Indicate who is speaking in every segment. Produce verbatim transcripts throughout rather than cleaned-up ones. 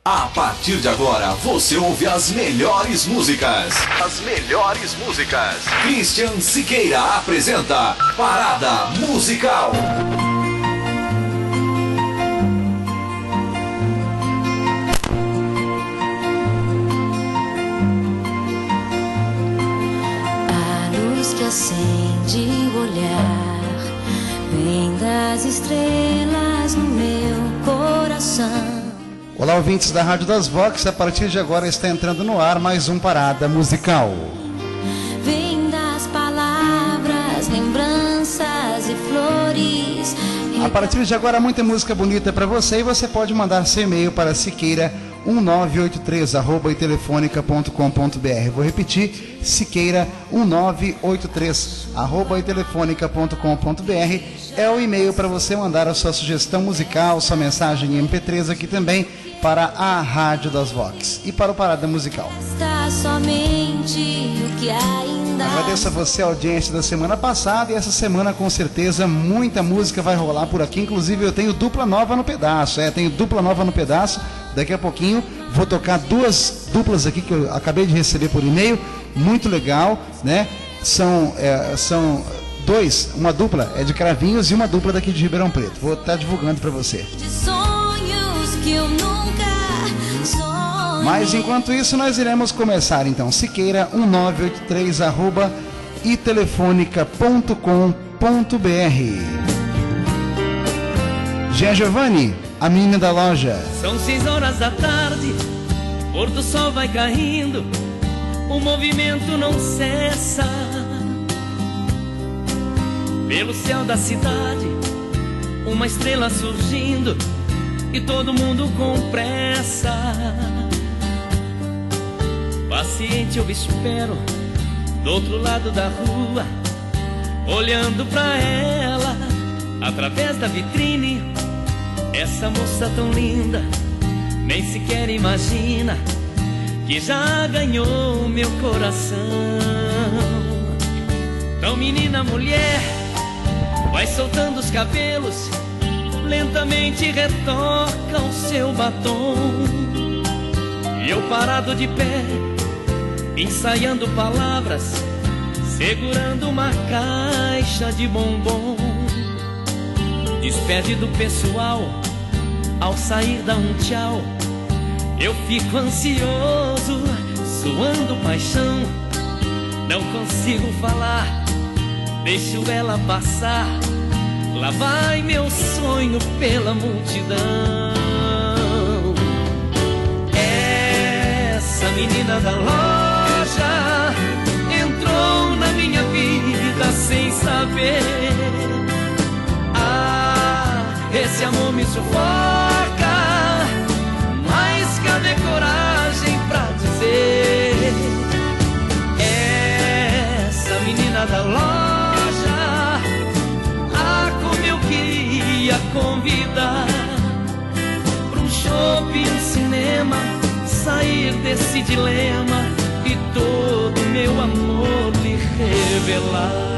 Speaker 1: A partir de agora, você ouve as melhores músicas. As melhores músicas. Christian Siqueira apresenta Parada Musical.
Speaker 2: A luz que acende o olhar vem das estrelas no meu coração.
Speaker 3: Olá, ouvintes da Rádio das Vox, a partir de agora está entrando no ar mais um Parada Musical.
Speaker 2: Vem das palavras, lembranças e flores.
Speaker 3: A partir de agora, muita música bonita para você e você pode mandar seu e-mail para siqueira um nove oito três arroba itelefônica ponto com ponto br. Vou repetir, siqueira um nove oito três arroba itelefônica ponto com ponto br é o e-mail para você mandar a sua sugestão musical, sua mensagem em M P três aqui também para a Rádio das Vox e para o Parada Musical.
Speaker 2: Está somente o que ainda...
Speaker 3: Agradeço a você a audiência da semana passada e essa semana com certeza muita música vai rolar por aqui, inclusive eu tenho dupla nova no pedaço, é, tenho dupla nova no pedaço, daqui a pouquinho vou tocar duas duplas aqui que eu acabei de receber por e-mail, muito legal, né, são, é, são dois, uma dupla é de Cravinhos e uma dupla daqui de Ribeirão Preto, vou estar divulgando para você.
Speaker 2: De sonhos que eu nunca sonhei.
Speaker 3: Mas enquanto isso nós iremos começar então, siqueira um nove oito três arroba itelefônica ponto com ponto br. Jean Giovanni, a menina da loja.
Speaker 4: São seis horas da tarde, pôr do sol vai caindo, o movimento não cessa. Pelo céu da cidade, uma estrela surgindo e todo mundo com pressa. Paciente eu espero do outro lado da rua, olhando pra ela através da vitrine. Essa moça tão linda, nem sequer imagina que já ganhou meu coração. Então menina, mulher, vai soltando os cabelos, lentamente retoca o seu batom. E eu parado de pé, ensaiando palavras, segurando uma caixa de bombom. Despede do pessoal, ao sair dá um tchau. Eu fico ansioso, suando paixão. Não consigo falar, deixo ela passar. Lá vai meu sonho pela multidão. Essa menina da loja entrou na minha vida sem saber. Ah, esse amor me sufoca, mas cadê coragem pra dizer? Essa menina da loja, ah, como eu queria convidar pra um shopping, um cinema, sair desse dilema e todo meu amor lhe revelar.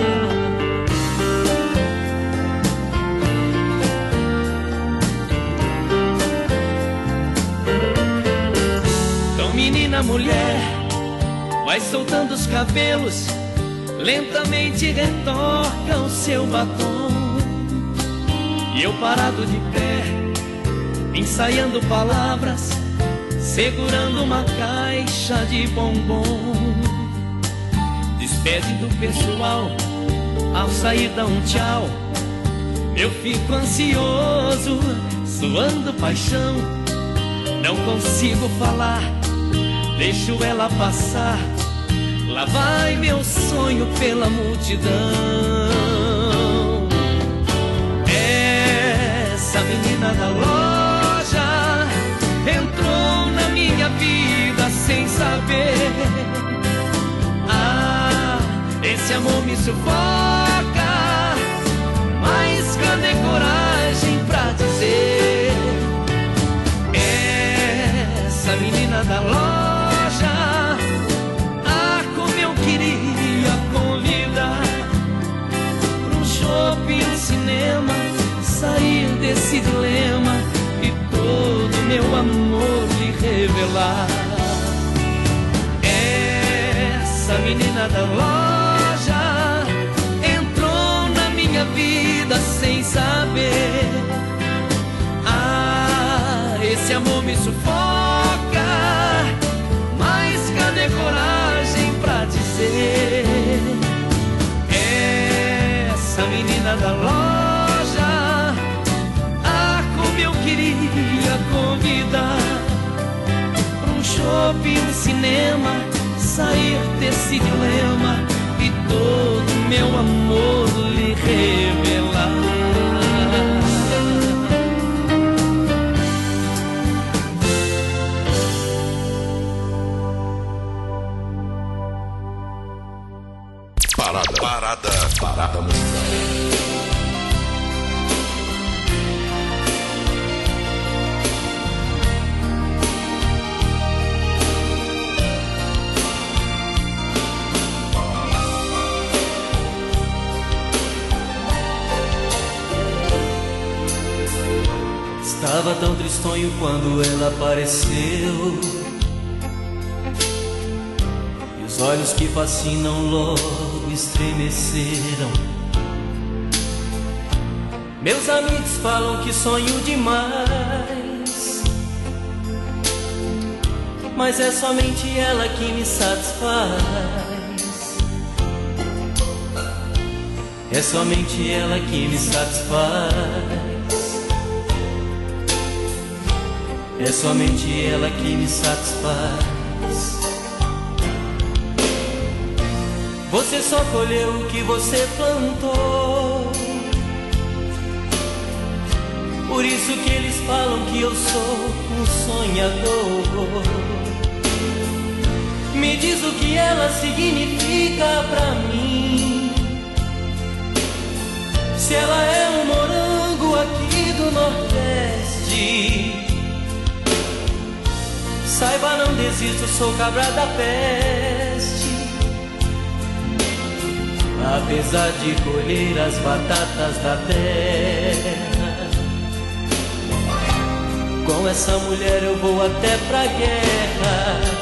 Speaker 4: Então menina, mulher, vai soltando os cabelos, lentamente retoca o seu batom. E eu parado de pé, ensaiando palavras, segurando uma caixa de bombom. Despede do pessoal, ao sair dá um tchau. Eu fico ansioso, suando paixão. Não consigo falar, deixo ela passar. Lá vai meu sonho pela multidão. Essa menina da loja entrou na minha vida sem saber. Ah, esse amor me sufoca, mas cadê coragem pra dizer? Essa menina da loja, ah, como eu queria convidar pra um shopping, um cinema, sair desse dilema e todo meu amor amor lhe revelar. Essa menina da loja entrou na minha vida sem saber. Ah, esse amor me sufoca, mas cadê coragem pra dizer? Essa menina da loja, ah, como eu queria convidar pra um shopping, um cinema, sair desse dilema e todo meu amor lhe revelar.
Speaker 1: Parada, parada, parada musical.
Speaker 4: Estava tão tristonho quando ela apareceu, e os olhos que fascinam logo estremeceram. Meus amigos falam que sonho demais, mas é somente ela que me satisfaz. É somente ela que me satisfaz. É somente ela que me satisfaz. Você só colheu o que você plantou, por isso que eles falam que eu sou um sonhador. Me diz o que ela significa pra mim, se ela é um morango aqui do Nordeste. Saiba, não desisto, sou cabra da peste, apesar de colher as batatas da terra. Com essa mulher eu vou até pra guerra.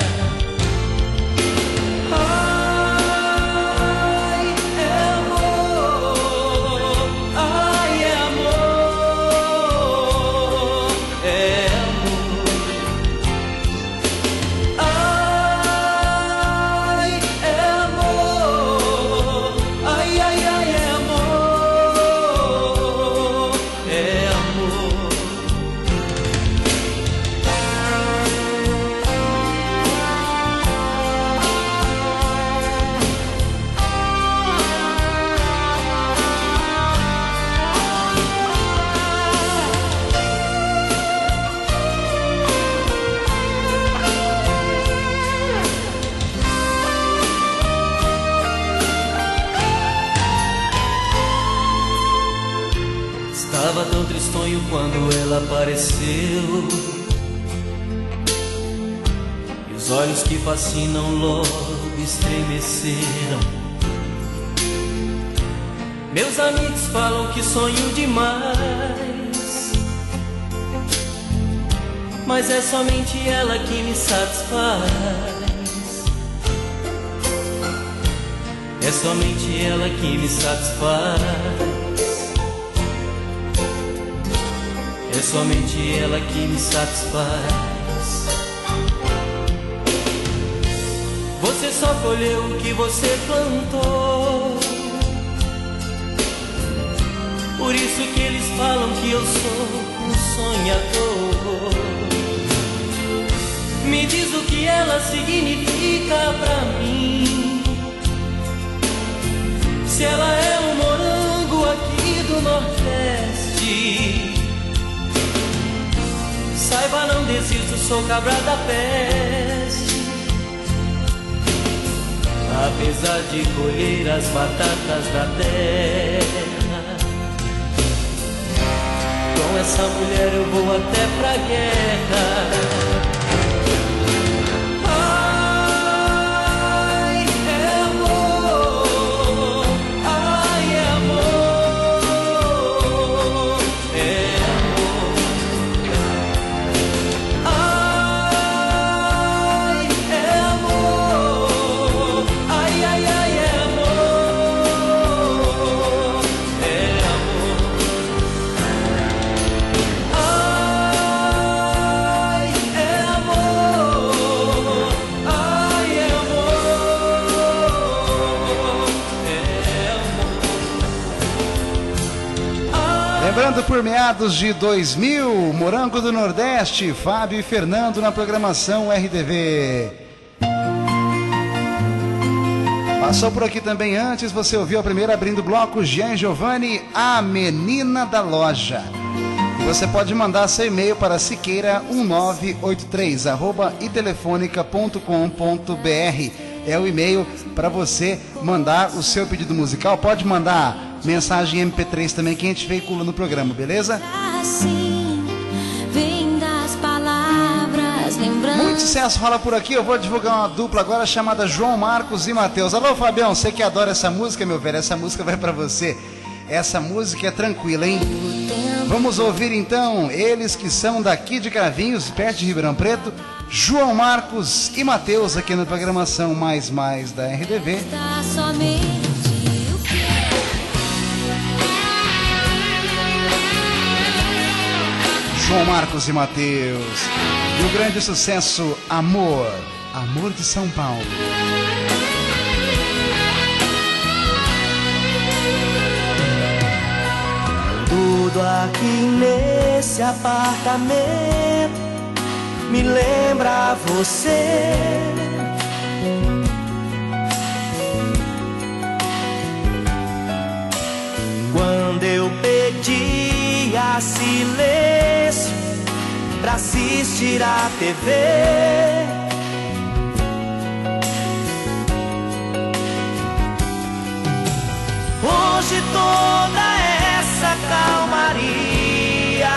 Speaker 4: Estava tão tristonho quando ela apareceu, e os olhos que fascinam logo estremeceram. Meus amigos falam que sonho demais, mas é somente ela que me satisfaz. É somente ela que me satisfaz. É somente ela que me satisfaz. Você só colheu o que você plantou, por isso que eles falam que eu sou um sonhador. Me diz o que ela significa pra mim, se ela é um morango aqui do Nordeste. Saiba, não desisto, sou cabra da peste, apesar de colher as batatas da terra. Com essa mulher eu vou até pra guerra.
Speaker 5: Ah
Speaker 3: por meados de dois mil, Morango do Nordeste, Fábio e Fernando na programação R D V. Passou por aqui também antes, você ouviu a primeira abrindo o bloco, Jean Giovanni, A Menina da Loja. E você pode mandar seu e-mail para siqueira um nove oito três arroba itelefônica ponto com ponto br. É o e-mail para você mandar o seu pedido musical. Pode mandar mensagem M P três também que a gente veicula no programa, beleza?
Speaker 2: Assim, vem das palavras, lembrando.
Speaker 3: Muito sucesso rola por aqui. Eu vou divulgar uma dupla agora chamada João Marcos e Matheus. Alô, Fabião, você que adora essa música, meu velho, essa música vai para você. Essa música é tranquila, hein? Vamos ouvir então eles que são daqui de Cravinhos, perto de Ribeirão Preto, João Marcos e Matheus aqui na programação Mais Mais da R D V.
Speaker 2: Tá somente o que
Speaker 3: João Marcos e Matheus. E o grande sucesso Amor, Amor de São Paulo.
Speaker 5: Tudo aqui nesse apartamento me lembra você. Quando eu pedia silêncio pra assistir a T V, hoje toda essa calmaria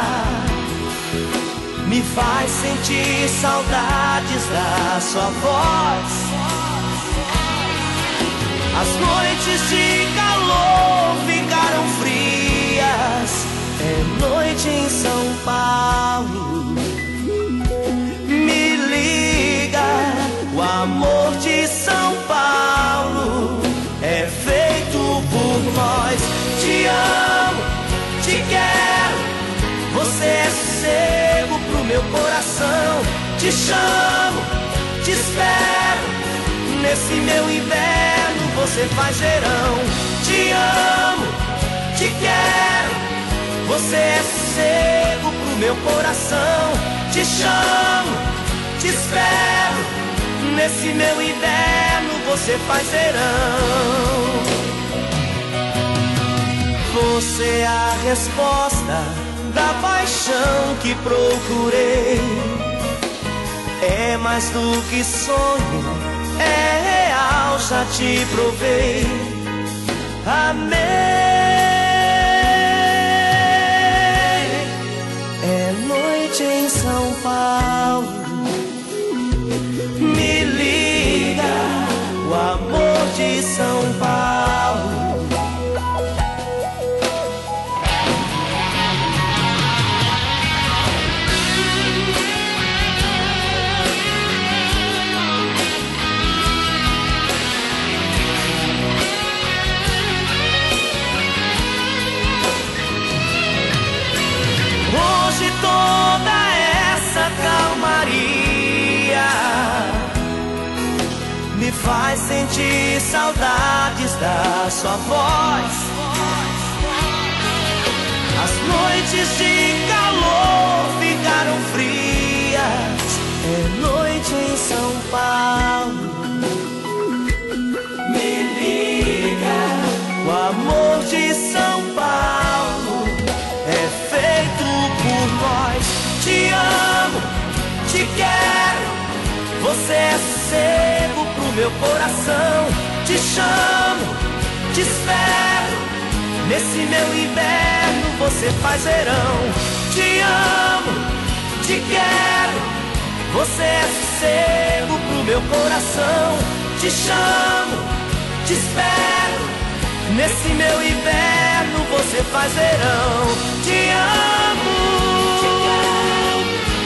Speaker 5: me faz sentir saudades da sua voz. As noites de calor ficaram frias, é noite em São Paulo. Me liga, o amor de São Paulo é feito por nós. Te amo, te quero, você é sossego pro meu coração. Te chamo, te espero, nesse meu inverno você faz verão. Te amo, te quero, você é sossego pro meu coração. Te chamo, te espero, nesse meu inverno você faz verão. Você é a resposta da paixão que procurei. É mais do que sonho, é real, já te provei. Amei. É noite em São Paulo. Me liga, o amor de São Paulo. Hoje toda essa calmaria me faz sentir saudades da sua voz. As noites de calor ficaram frias, é noite em São Paulo. Me liga, o amor de São Paulo é feito por nós. Te amo, te quero, você é sossego pro meu coração. Te chamo, te espero, nesse meu inverno você faz verão. Te amo, te quero, você é sossego pro meu coração. Te chamo, te espero, nesse meu inverno você faz verão. Te amo, te quero,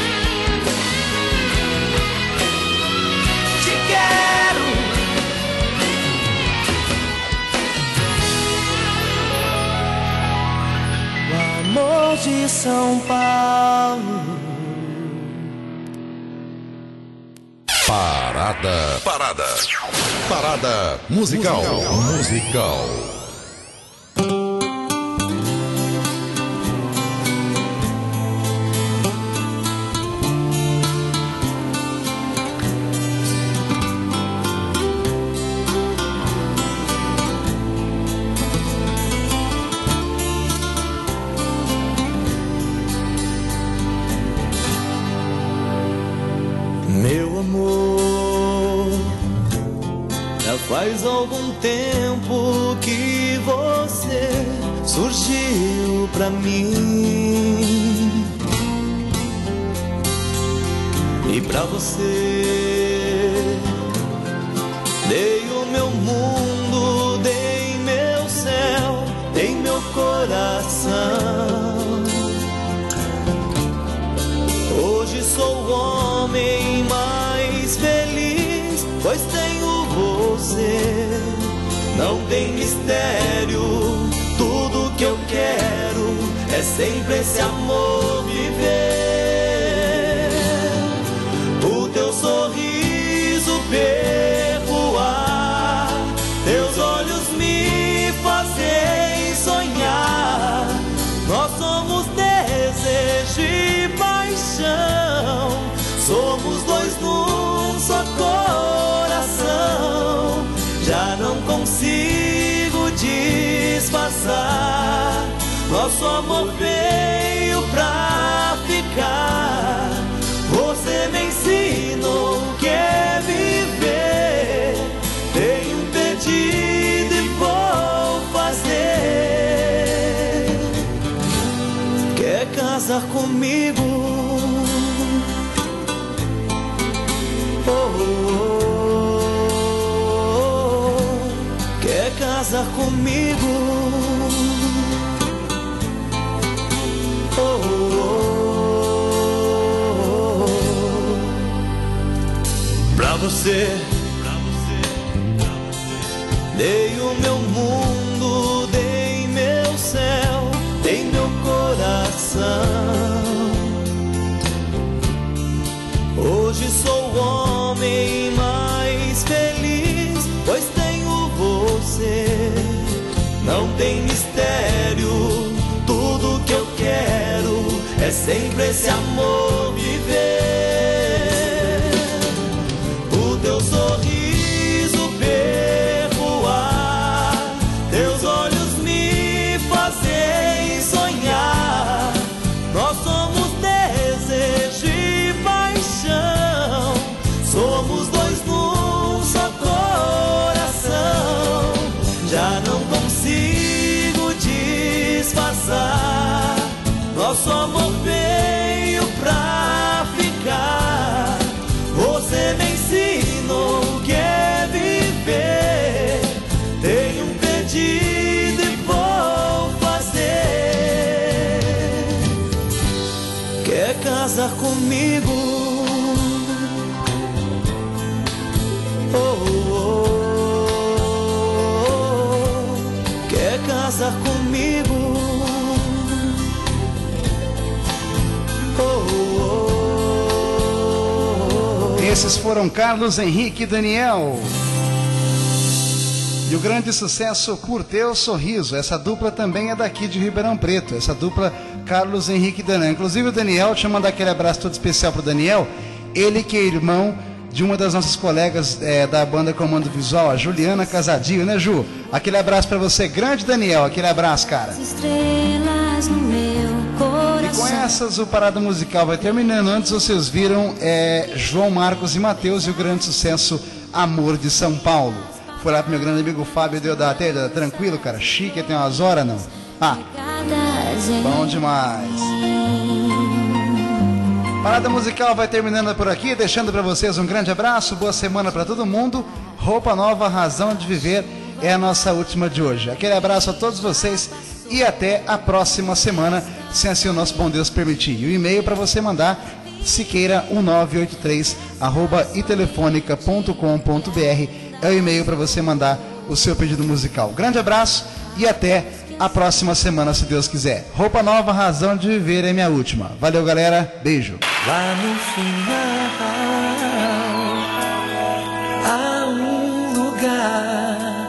Speaker 5: te quero. O amor de São Paulo.
Speaker 1: Parada. Parada. Parada musical. Musical.
Speaker 5: Meu amor, já faz algum tempo que você surgiu pra mim. E pra você dei o meu mundo, dei meu céu, dei meu coração. Hoje sou o homem mais feliz, pois tenho você. Não tem mistério, tudo que eu quero é sempre esse amor viver. O teu sorriso perdoar, teus olhos me fazem sonhar. Nós somos desejo e paixão, somos dois num só coração. Já não consigo disfarçar, nosso amor veio pra ficar. Você me ensinou o que é viver. Tenho um pedido e vou fazer. Quer casar comigo? Oh, oh, oh. Quer casar comigo? Oh, oh, oh. Pra você, pra você, pra você, dei o meu mundo, dei meu céu, dei meu coração. Hoje sou o homem mais feliz, pois tenho você. Não tem mistério, tudo que eu quero é sempre esse amor viver. O teu sorriso perdoar, teus olhos me fazem sonhar. Nós somos desejo e paixão, somos dois num só coração. Já não consigo disfarçar, nosso amor veio pra ficar. Você me ensinou o que é viver. Tenho um pedido e vou fazer. Quer casar comigo? Oh, oh, oh. Quer casar comigo? Oh, oh, oh.
Speaker 3: Esses foram Carlos Henrique e Daniel. E o grande sucesso Por Teu Sorriso. Essa dupla também é daqui de Ribeirão Preto. Essa dupla Carlos Henrique e Daniel. Inclusive o Daniel, deixa eu mandar aquele abraço todo especial pro Daniel. Ele que é irmão de uma das nossas colegas é, da banda Comando Visual, a Juliana Casadinho, né, Ju? Aquele abraço pra você, grande Daniel, aquele abraço, cara.
Speaker 2: Estrelas no meu coração.
Speaker 3: E com essas o Parada Musical vai terminando. Antes vocês viram é, João Marcos e Mateus e o grande sucesso Amor de São Paulo. Foi lá pro meu grande amigo Fábio Deodato, tranquilo, cara, chique, tem umas horas, não? Ah, bom demais. Parada Musical vai terminando por aqui, deixando para vocês um grande abraço, boa semana para todo mundo. Roupa Nova, Razão de Viver é a nossa última de hoje. Aquele abraço a todos vocês e até a próxima semana, se assim o nosso bom Deus permitir. E o e-mail para você mandar, siqueira um nove oito três arroba itelefonica ponto com ponto br é o e-mail para você mandar o seu pedido musical. Grande abraço e até a próxima semana, se Deus quiser. Roupa Nova, Razão de Viver é minha última. Valeu, galera. Beijo.
Speaker 5: Lá no final há um lugar,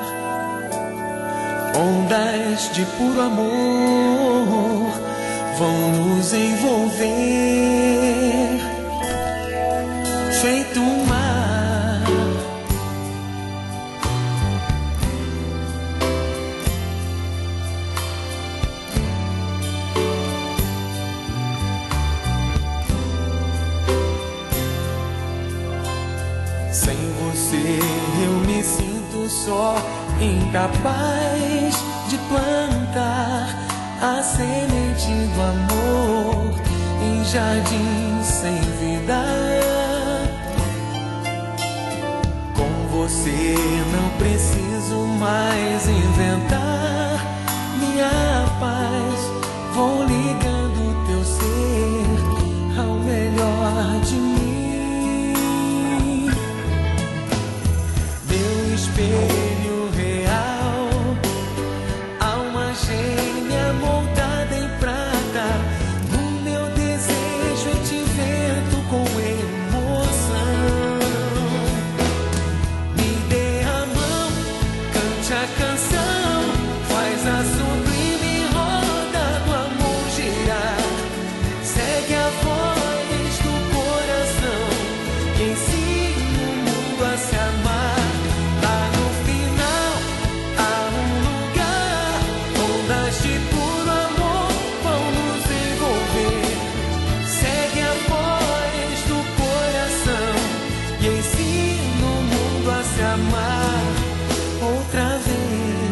Speaker 5: ondas de puro amor vão nos envolver, feito um mar. Sem você eu me sinto só, incapaz de plantar a semente do amor em jardim sem vida. Com você não preciso mais inventar minha paz. Vou ligando teu ser ao melhor de mim. Meu espelho real, alma gêmea moldada em prata. No meu desejo eu te vento com emoção. Me dê a mão, cante a canção, faz a sublime roda do amor girar. Segue a voz do coração que ensina o mundo a se amar. Lá no final há um lugar, ondas de puro amor vão nos envolver. Segue a voz do coração e ensina o mundo a se amar outra vez.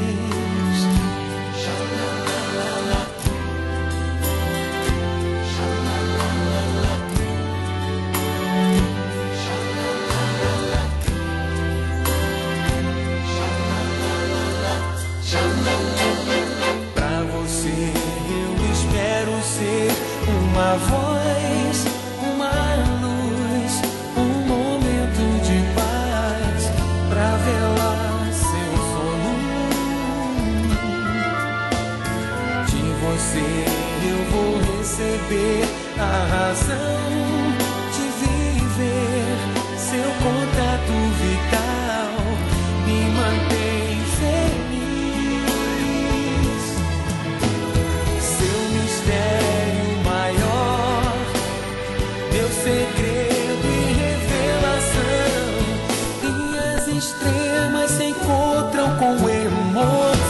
Speaker 5: Pra você eu espero ser uma voz, uma luz, um momento de paz pra velar seu sono. De você eu vou receber a razão de viver. Seu contato vital me mantém feliz. Seu mistério maior, meu segredo e revelação. Linhas extremas se encontram com emoção.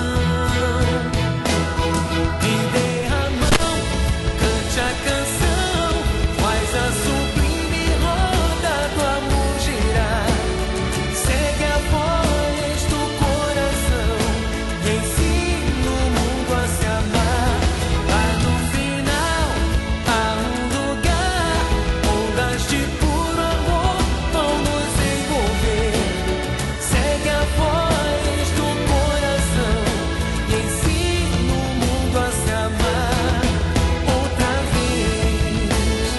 Speaker 5: Me dê a mão, cante a canção, faz a sublime roda do amor girar. Segue a voz do coração e ensina o mundo a se amar. Lá no final há um lugar, ondas de puro amor vão nos envolver. Segue a voz do coração e ensina o mundo a se amar outra vez.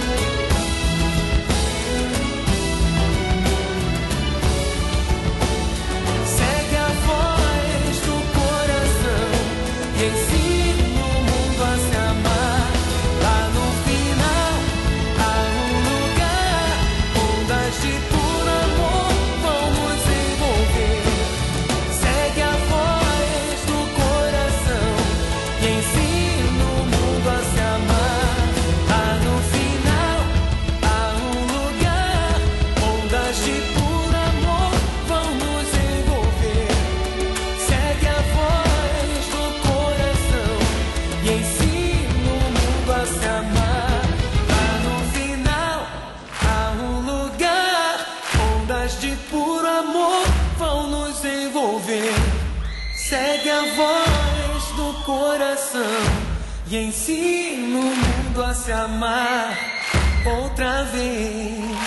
Speaker 5: Segue a voz do coração e ensina o mundo a se amar. Lá no final há um lugar, ondas de puro amor vão nos envolver. Segue a voz do coração e ensina o mundo a se amar. Lá no final há um lugar, ondas de puro amor vão nos envolver. Segue a voz do coração e ensina o mundo a se amar. Lá no final há um lugar, ondas de puro amor vão nos envolver. Segue a voz do coração e ensina o mundo a se amar outra vez.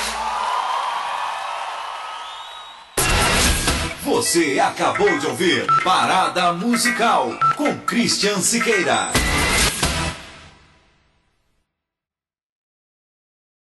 Speaker 1: Você acabou de ouvir Parada Musical com Christian Siqueira.